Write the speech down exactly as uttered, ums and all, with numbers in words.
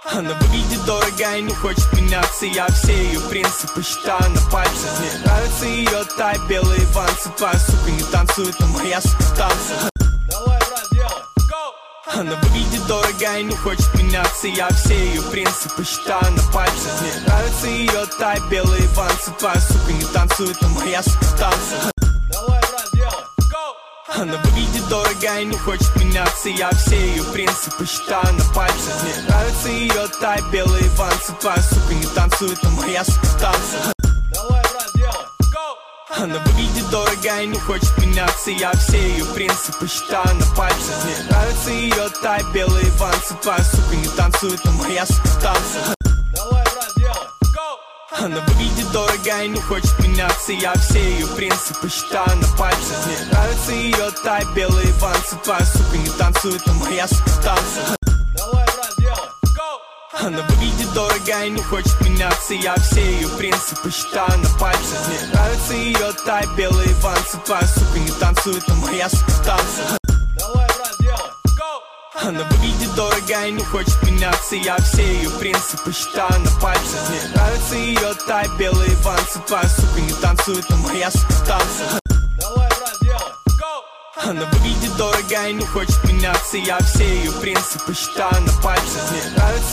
Она выглядит дорого и не хочет меняться. Я все ее принципы считаю на пальцах. Мне нравится ее тай, белые вансы. Твоя сука не танцует, но моя сука танцует. Давай, брат, делай. Go! Она выглядит дорого и не хочет меняться. Я все ее принципы считаю на пальцах. Мне нравится ее тай, белые вансы. Твоя сука не танцует, но моя сука танцует. Давай, брат, делай. Go! Она выглядит дорого и не хочет меняться. Я все ее принципы считаю на пальцах. Мне нравится ее тай, белые вансы. Твоя сука не танцует, но моя сука танцует. Давай, брат, делай. Go! Она выглядит дорого и не хочет меняться. Я все ее принципы считаю на пальцах. Мне нравится ее тай, белые вансы. Твоя сука не танцует, но моя сука танцует. Давай, брат, делай. Go! Она выглядит дорого и не хочет меняться. Я все ее принципы считаю на пальцах. Мне нравится ее тай, белые вансы. Твоя сука не танцует, но моя сука танцует. Давай, брат, делай. Go! Она выглядит дорого и не хочет меняться. Я все ее принципы считаю на пальцах. Мне нравится ее тай, белые вансы. Твоя сука не танцует, но моя сука танцует. Давай, брат, делай. Go! Она выглядит дорого и не хочет меняться. Я все ее принципы считаю на пальцах. Мне нравится ее тай, белые вансы. Твоя сука не танцует, но моя сука танцует. Давай, брат, делай. Go! Она выглядит дорого и не хочет меняться. Я все ее принципы считаю на пальцах. Мне нравится